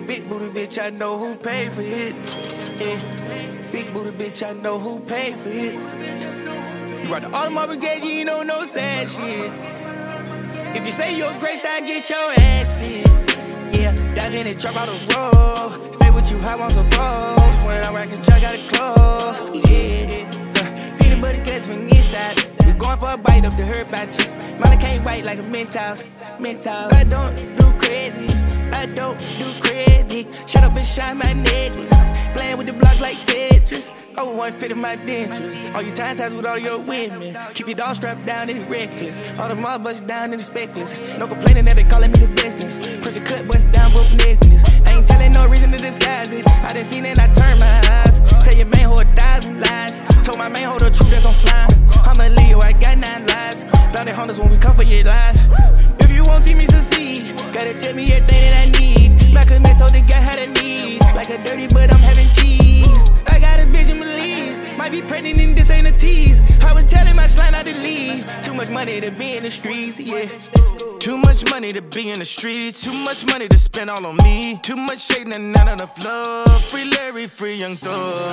Big booty bitch, I know who paid for it. Yeah. Big booty bitch, I know who paid for it. You ride the Audemars Brigade, you ain't know no sad shit. If you say you're grace, I get your ass fit. Yeah, dive in and drop out the road. Stay with you, I want some pros. When I rack and chuck out the clothes. Yeah, peanut butter cuts from the inside. We going for a bite up the herb batches. Mine can't bite like a Mentos. I don't do credit. I don't do credit. Shut up and shine my necklace. Playing with the blocks like Tetris. Over 150 my dentures. All you time ties with all your women. Keep your dog strapped down and reckless. All the mob bust down and the speckless. No complaining that they calling me the bestest. Pussy cut bust down broke necklace. I ain't telling no reason to disguise it. I done seen it, I turn my eyes. Tell your main hoe 1,000 lies. Told my main hoe the truth that's on slime. I'm a Leo, I got 9 lives. Bounty hunters when we come for your life. If you won't see me succeed, gotta tell me everything that I need. Malcolm X told the guy how to need. Like a dirty, but I'm having cheese. I got a bitch in Belize. Might be pregnant and this ain't a tease. I was telling my slime not to leave. Too much money to be in the streets, yeah. Too much money to be in the streets. Too much money to spend all on me. Too much shade and not enough love. Free Larry, free Young Thug.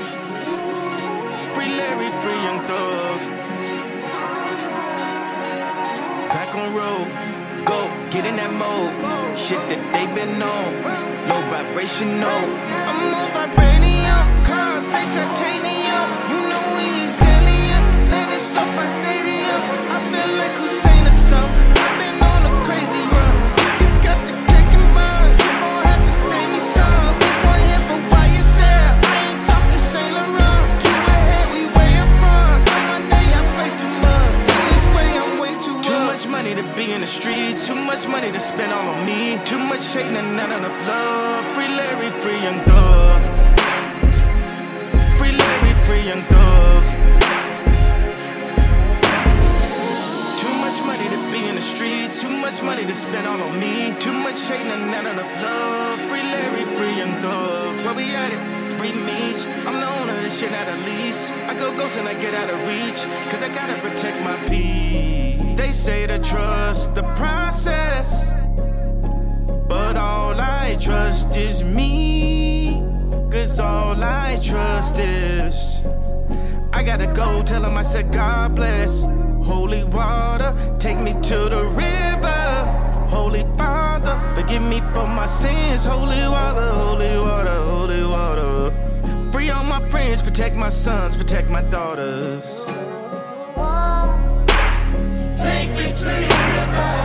Free Larry, free Young Thug. Back on road, go, get in that mode. Shit that they been on, low vibrational. I'm on vibranium, cars, they titanium. You know we ain't selling, landing so by stadium. I feel like Hussein or something. I've been on a crazy run. You got the cake and buns, you gon' have to sing me some. This one here for YSL, I ain't talking Saint Laurent. Too ahead, we way up front. On my day, I play too much. In this way, I'm way too up. Too much money to be in the streets. Too much money to spend all on me. Too much hate and not enough love. Free Larry, free Young Thug. Free Larry, free Young Thug. Too much money to be in the streets. Too much money to spend all on me. Too much hate and not enough love. Free Larry, free Young Thug. Where we at it? Reach. I'm the owner of this shit at a lease. I go ghost and I get out of reach. Cause I gotta protect my peace. They say to trust the process, but all I trust is me. Cause all I trust is I gotta go tell him I said God bless. Holy water, take me to the river. Holy Father, forgive me for my sins. Holy water, holy water, holy water. Free all my friends, protect my sons, protect my daughters. Take me to the river.